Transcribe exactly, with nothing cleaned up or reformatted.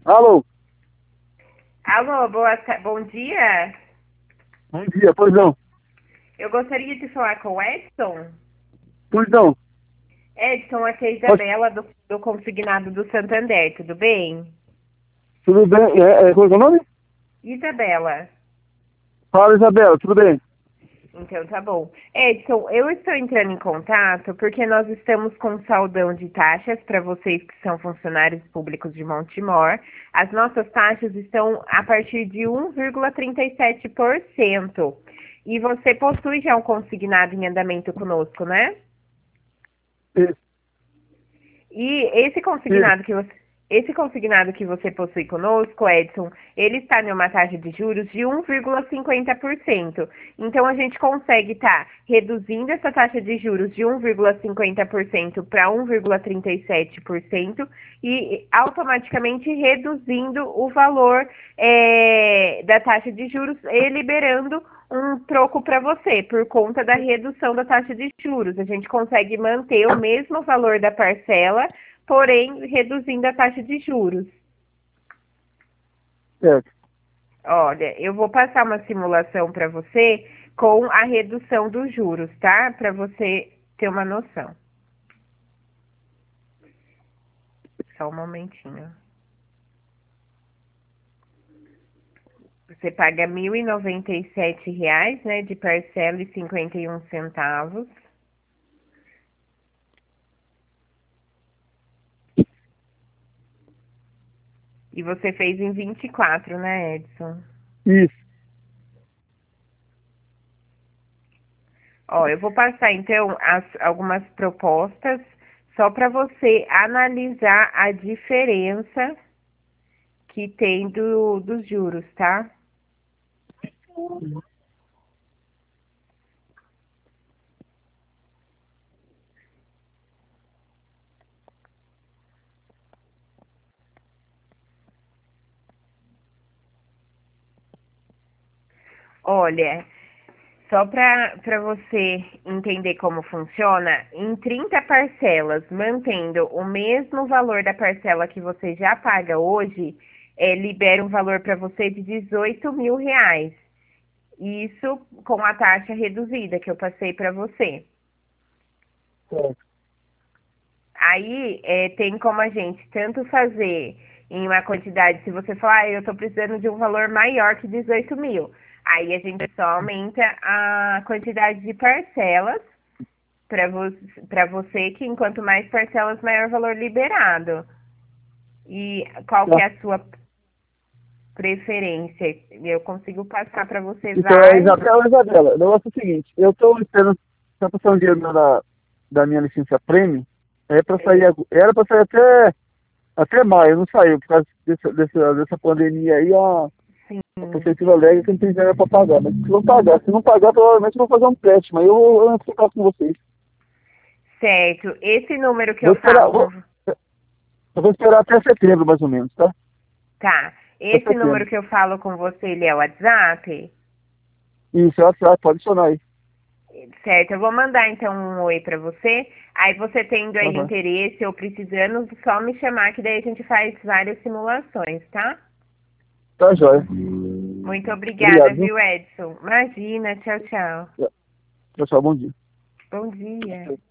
Alô, Alô, boa, ta- bom dia. bom dia, pois não. Eu gostaria de falar com o Edson. Pois não. Edson, aqui é a Pois, Isabela do, do Consignado do Santander, tudo bem? tudo bem? É, é, qual é o nome? Isabela. Fala, Isabela, tudo bem? Então tá bom. Edson, eu estou entrando em contato porque nós estamos com saldão de taxas para vocês que são funcionários públicos de Montemor. As nossas taxas estão a partir de um vírgula trinta e sete por cento. E você possui já um consignado em andamento conosco, né? Isso, E esse isso. consignado que você, esse consignado que você possui conosco, Edson, ele está em uma taxa de juros de um vírgula cinquenta por cento. Então a gente consegue estar reduzindo essa taxa de juros de um vírgula cinquenta por cento para um vírgula trinta e sete por cento e automaticamente reduzindo o valor é, da taxa de juros e liberando um troco para você, por conta da redução da taxa de juros. A gente consegue manter o mesmo valor da parcela, porém reduzindo a taxa de juros. Certo. Olha, eu vou passar uma simulação para você com a redução dos juros, tá? Para você ter uma noção. Só um momentinho. Você paga mil e noventa e sete reais, né, de parcela e cinquenta e um centavos. E você fez em vinte e quatro, né, Edson? Isso. Ó, eu vou passar então as, algumas propostas só para você analisar a diferença que tem do, dos juros, tá? Olha, só para você entender como funciona, em trinta parcelas, mantendo o mesmo valor da parcela que você já paga hoje, é, libera um valor para você de dezoito mil reais. Isso com a taxa reduzida que eu passei para você. Certo. Aí é, tem como a gente tanto fazer em uma quantidade, se você falar, ah, eu estou precisando de um valor maior que dezoito mil, aí a gente só aumenta a quantidade de parcelas para vo para você, que enquanto mais parcelas, maior valor liberado. E qual que Tá. é a sua preferência? Eu consigo passar para você Então, é vários. Isabela, Isabela. O negócio é o seguinte, eu estou esperando a passar um dinheiro da, da minha licença prêmio, é para sair, ago- era para sair até, até maio, não saiu, por causa dessa, dessa, dessa pandemia aí, a, Sim, a prefeitura alega que não tem dinheiro para pagar, mas se não pagar, se não pagar, provavelmente eu vou fazer um teste, mas eu vou eu vou ficar com vocês. certo. Esse número que Vou eu esperar, falo com vou, eu vou esperar até setembro, mais ou menos, tá? Tá. Até Esse número setembro. que eu falo com você, ele é o WhatsApp? Isso, é WhatsApp, pode adicionar aí. Certo, eu vou mandar então um oi pra você. Aí você tendo aí Aham. interesse ou precisando, só me chamar que daí a gente faz várias simulações, tá? Tá jóia. Muito obrigada, Obrigado, viu? viu, Edson? Imagina, tchau, tchau. Tchau, tchau, bom dia. Bom dia.